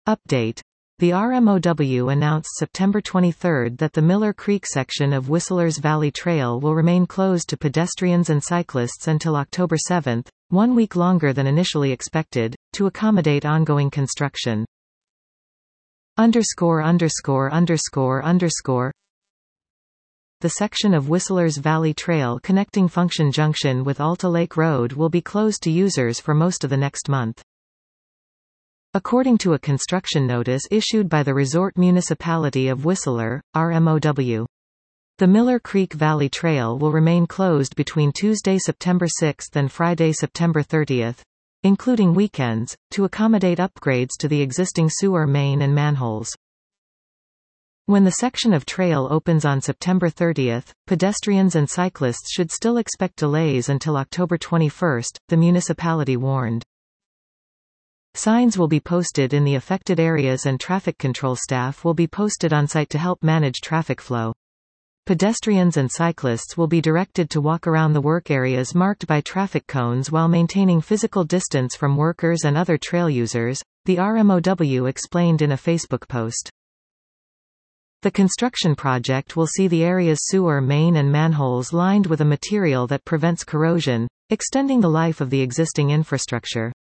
Update. The RMOW announced September 23 that the Miller Creek section of Whistler's Valley Trail will remain closed to pedestrians and cyclists until October 7, 1 week longer than initially expected, to accommodate ongoing construction. The section of Whistler's Valley Trail connecting Function Junction with Alta Lake Road will be closed to users for most of the next month. According to a construction notice issued by the Resort Municipality of Whistler, RMOW. The Miller Creek Valley Trail will remain closed between Tuesday, September 6 and Friday, September 30, including weekends, to accommodate upgrades to the existing sewer main and manholes. When the section of trail opens on September 30, pedestrians and cyclists should still expect delays until October 21, the municipality warned. Signs will be posted in the affected areas and traffic control staff will be posted on site to help manage traffic flow. Pedestrians and cyclists will be directed to walk around the work areas marked by traffic cones while maintaining physical distance from workers and other trail users, the RMOW explained in a Facebook post. The construction project will see the area's sewer main and manholes lined with a material that prevents corrosion, extending the life of the existing infrastructure.